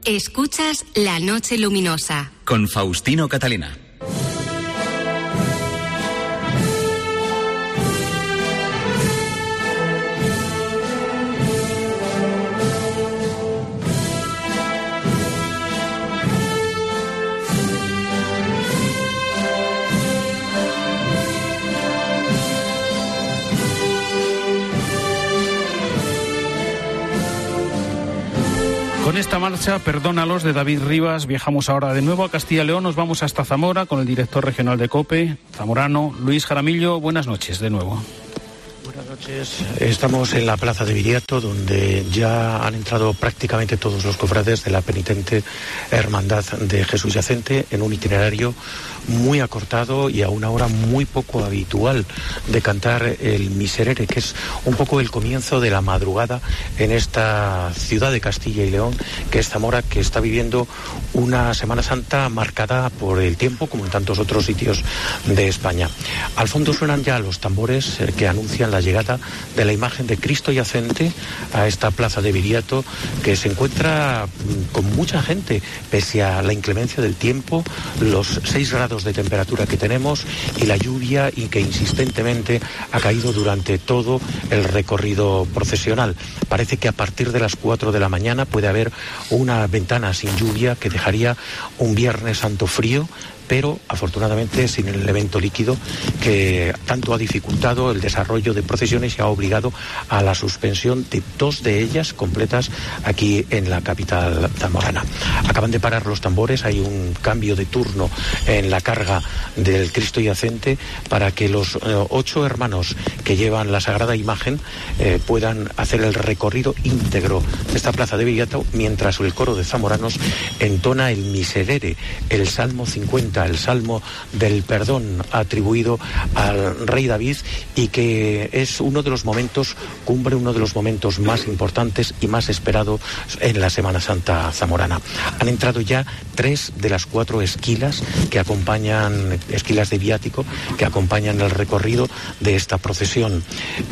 Escuchas La Noche Luminosa con Faustino Catalina. Con esta marcha, Perdónalos, de David Rivas, viajamos ahora de nuevo a Castilla y León. Nos vamos hasta Zamora con el director regional de COPE, zamorano, Luis Jaramillo. Buenas noches de nuevo. Buenas noches. Estamos en la Plaza de Viriato, donde ya han entrado prácticamente todos los cofrades de la penitente Hermandad de Jesús Yacente en un itinerario muy acortado y a una hora muy poco habitual de cantar el Miserere, que es un poco el comienzo de la madrugada en esta ciudad de Castilla y León, que es Zamora, que está viviendo una Semana Santa marcada por el tiempo, como en tantos otros sitios de España. Al fondo suenan ya los tambores que anuncian la llegada de la imagen de Cristo Yacente a esta Plaza de Viriato, que se encuentra con mucha gente, pese a la inclemencia del tiempo, los 6 grados de temperatura que tenemos y la lluvia y que insistentemente ha caído durante todo el recorrido procesional. Parece que a partir de las 4 de la mañana puede haber una ventana sin lluvia que dejaría un Viernes Santo frío, pero afortunadamente sin el evento líquido que tanto ha dificultado el desarrollo de procesiones y ha obligado a la suspensión de 2 de ellas completas aquí en la capital zamorana. Acaban de parar los tambores, hay un cambio de turno en la carga del Cristo Yacente para que los 8 hermanos que llevan la sagrada imagen puedan hacer el recorrido íntegro de esta Plaza de Viriato, mientras el coro de zamoranos entona el Miserere, el Salmo 50, el Salmo del Perdón atribuido al rey David, y que es uno de los momentos cumbre, uno de los momentos más importantes y más esperados en la Semana Santa zamorana. Han entrado ya 3 de las 4 esquilas que acompañan, esquilas de viático, que acompañan el recorrido de esta procesión.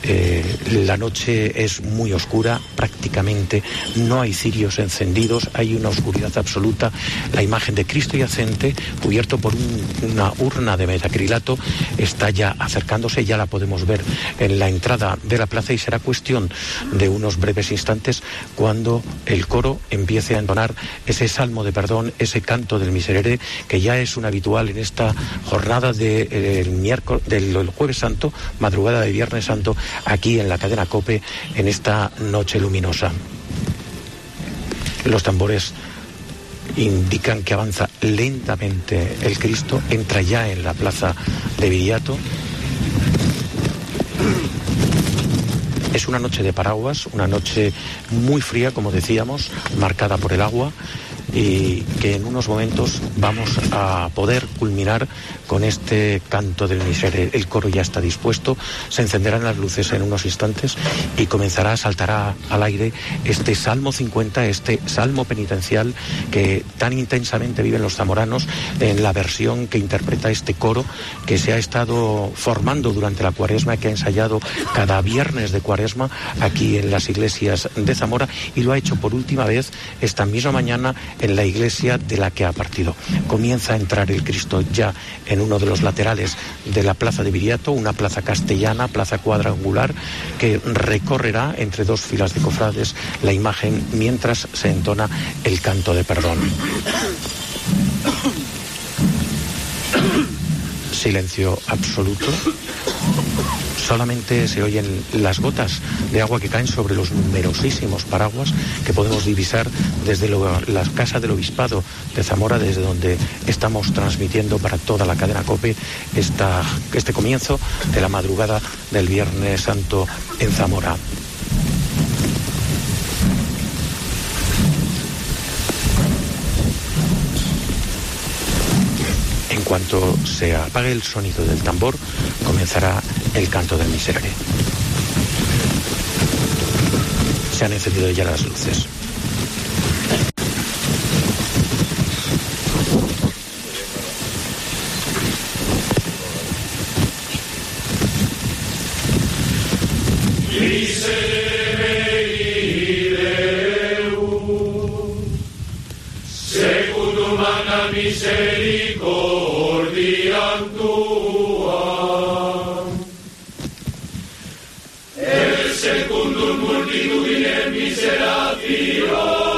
La noche es muy oscura, prácticamente no hay cirios encendidos, hay una oscuridad absoluta. La imagen de Cristo Yacente, cubierto por una urna de metacrilato, está ya acercándose, ya la podemos ver en la entrada de la plaza, y será cuestión de unos breves instantes cuando el coro empiece a entonar ese salmo de perdón, ese canto del Miserere, que ya es un habitual en esta jornada del Jueves Santo, madrugada de Viernes Santo, aquí en la cadena COPE, en esta noche luminosa. Los tambores indican que avanza lentamente el Cristo, entra ya en la Plaza de Viriato. Es una noche de paraguas, una noche muy fría, como decíamos, marcada por el agua, y que en unos momentos vamos a poder culminar con este canto del Miserere. El coro ya está dispuesto, se encenderán las luces en unos instantes y saltará al aire este Salmo 50, este salmo penitencial que tan intensamente viven los zamoranos en la versión que interpreta este coro, que se ha estado formando durante la Cuaresma, que ha ensayado cada viernes de Cuaresma aquí en las iglesias de Zamora, y lo ha hecho por última vez esta misma mañana en la iglesia de la que ha partido. Comienza a entrar el Cristo ya en uno de los laterales de la Plaza de Viriato, una plaza castellana, plaza cuadrangular, que recorrerá entre 2 filas de cofrades la imagen mientras se entona el canto de perdón. Silencio absoluto. Solamente se oyen las gotas de agua que caen sobre los numerosísimos paraguas que podemos divisar desde la Casa del Obispado de Zamora, desde donde estamos transmitiendo para toda la cadena COPE este comienzo de la madrugada del Viernes Santo en Zamora. En cuanto se apague el sonido del tambor, comenzará el canto del Miserere. Se han encendido ya las luces. secundum magna misericordiam tuam, et secundum multitudinem miserationum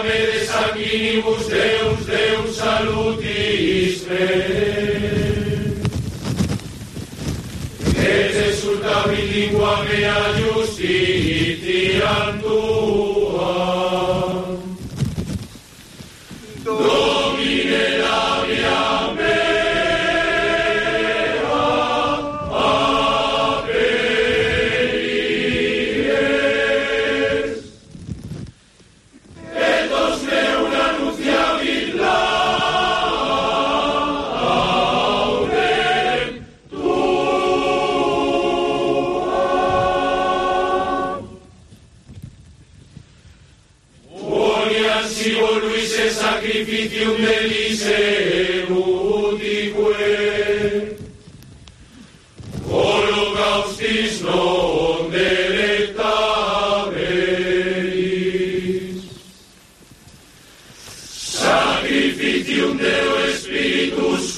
me de sanguinibus Deus salutis me. Et exultavit lingua mea justitiam tuam. Domine labia mea aperies. Et dos meum annunciavit laudem tuam. Ponian si voluisse sacrificium delise utique, holocaustis non delectaveris, sacrificium Deo Spiritus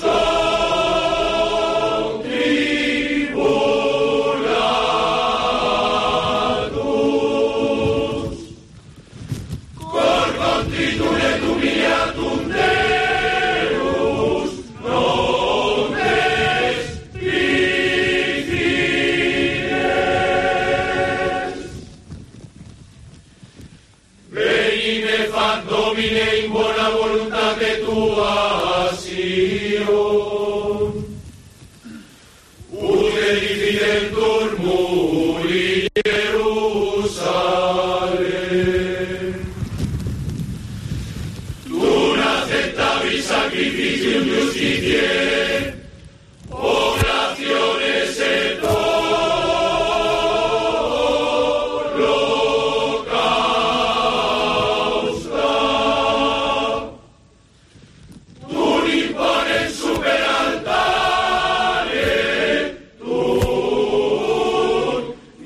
contribulatus, cor contritum et humiliatum Deus non despidies. Veni me fac Domine in bona voluntate tua Sion, ut edificentur muri Jerusalem. Tu n'accettavi sacrificium justitiae, oblationes et holocausta. Tu n'impones super altare, tun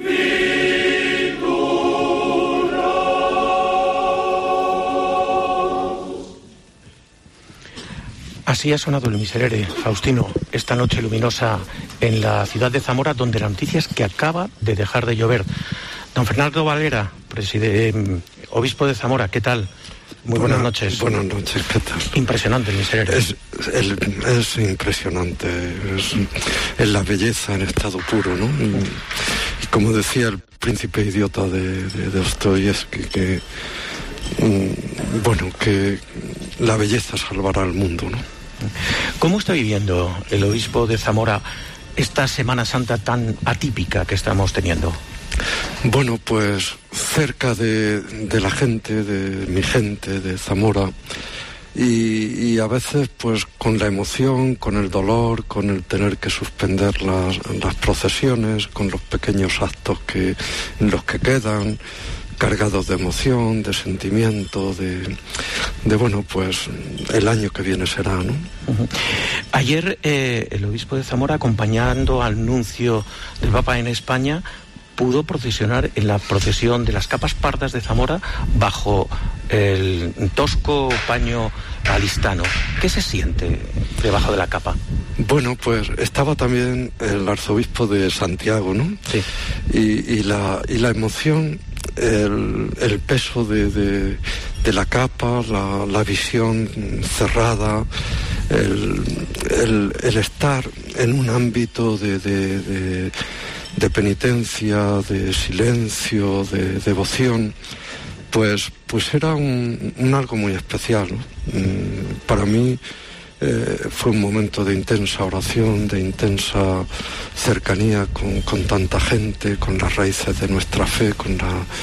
vituros. Así ha sonado el Miserere, Faustino, esta noche luminosa en la ciudad de Zamora, donde la noticia es que acaba de dejar de llover. Don Fernando Valera, obispo de Zamora, ¿qué tal? Muy buenas noches. Buenas noches, ¿qué tal? Impresionante el Miserere. Es impresionante, es la belleza en estado puro, ¿no? Y como decía el príncipe idiota de Dostoyevsky, que la belleza salvará al mundo, ¿no? ¿Cómo está viviendo el obispo de Zamora esta Semana Santa tan atípica que estamos teniendo? Bueno, pues cerca de la gente, de mi gente, de Zamora, y a veces pues con la emoción, con el dolor, con el tener que suspender las procesiones, con los pequeños actos en los que quedan, cargados de emoción, de sentimiento, de bueno, pues el año que viene será, ¿no? Uh-huh. Ayer el obispo de Zamora, acompañando al nuncio del Papa en España, pudo procesionar en la procesión de las capas pardas de Zamora bajo el tosco paño alistano. ¿Qué se siente debajo de la capa? Bueno, pues estaba también el arzobispo de Santiago, ¿no? Sí. Y la emoción, el peso de la capa, la visión cerrada, el estar en un ámbito de penitencia, de silencio, de devoción, pues era un algo muy especial, ¿no? Para mí fue un momento de intensa oración, de intensa cercanía con tanta gente, con las raíces de nuestra fe, con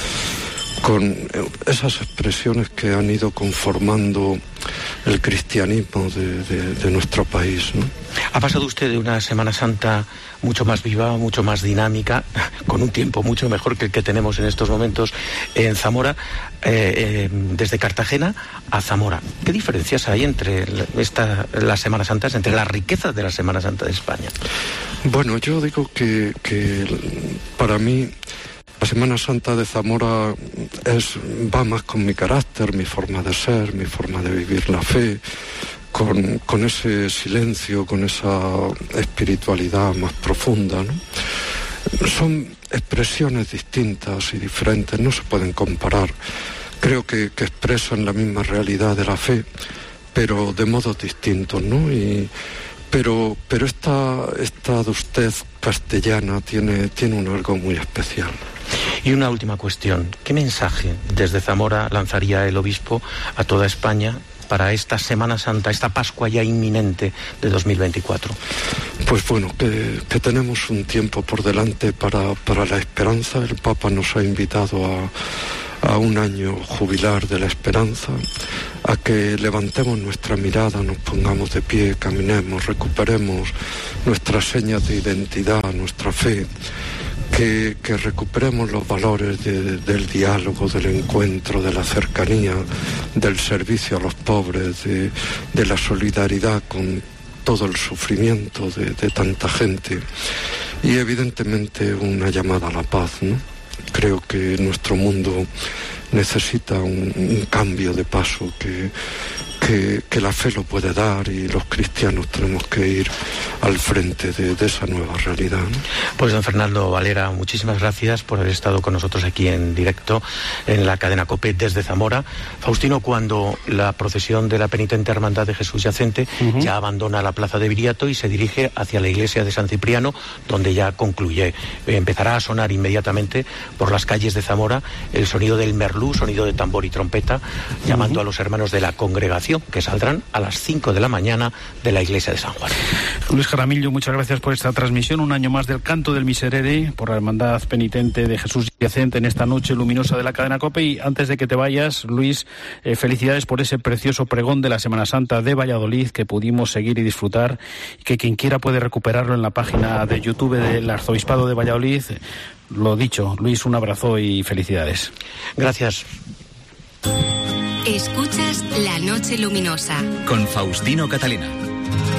esas expresiones que han ido conformando el cristianismo de nuestro país, ¿no? Ha pasado usted de una Semana Santa mucho más viva, mucho más dinámica, con un tiempo mucho mejor que el que tenemos en estos momentos en Zamora, desde Cartagena a Zamora. ¿Qué diferencias hay entre las Semanas Santas, entre la riqueza de la Semana Santa de España? Bueno, yo digo que para mí la Semana Santa de Zamora va más con mi carácter, mi forma de ser, mi forma de vivir la fe, con ese silencio, con esa espiritualidad más profunda, ¿no? Son expresiones distintas y diferentes, no se pueden comparar creo que expresan la misma realidad de la fe, pero de modos distintos, ¿no? Pero esta adustez castellana tiene algo muy especial. Y una última cuestión, ¿qué mensaje desde Zamora lanzaría el obispo a toda España para esta Semana Santa, esta Pascua ya inminente de 2024? Pues bueno, que tenemos un tiempo por delante para la esperanza. El Papa nos ha invitado a un año jubilar de la esperanza, a que levantemos nuestra mirada, nos pongamos de pie, caminemos, recuperemos nuestras señas de identidad, nuestra fe, que recuperemos los valores del diálogo, del encuentro, de la cercanía, del servicio a los pobres, de la solidaridad con todo el sufrimiento de tanta gente, y evidentemente una llamada a la paz, ¿no? Creo que nuestro mundo necesita un cambio de paso que la fe lo puede dar, y los cristianos tenemos que ir al frente de esa nueva realidad, ¿no? Pues don Fernando Valera, muchísimas gracias por haber estado con nosotros aquí en directo en la cadena COPE desde Zamora. Faustino, cuando la procesión de la penitente Hermandad de Jesús Yacente ya abandona la plaza de Viriato y se dirige hacia la iglesia de San Cipriano, donde ya concluye, empezará a sonar inmediatamente por las calles de Zamora el sonido del merlú, sonido de tambor y trompeta, llamando a los hermanos de la congregación, que saldrán a las 5 de la mañana de la iglesia de San Juan. Luis Jaramillo, muchas gracias por esta transmisión, un año más del Canto del Miserere por la Hermandad Penitente de Jesús Yacente en esta noche luminosa de la cadena COPE. Y antes de que te vayas, Luis, felicidades por ese precioso pregón de la Semana Santa de Valladolid que pudimos seguir y disfrutar, y que quien quiera puede recuperarlo en la página de YouTube del Arzobispado de Valladolid. Lo dicho, Luis, un abrazo y felicidades. Gracias. Escuchas La Noche Luminosa con Faustino Catalina.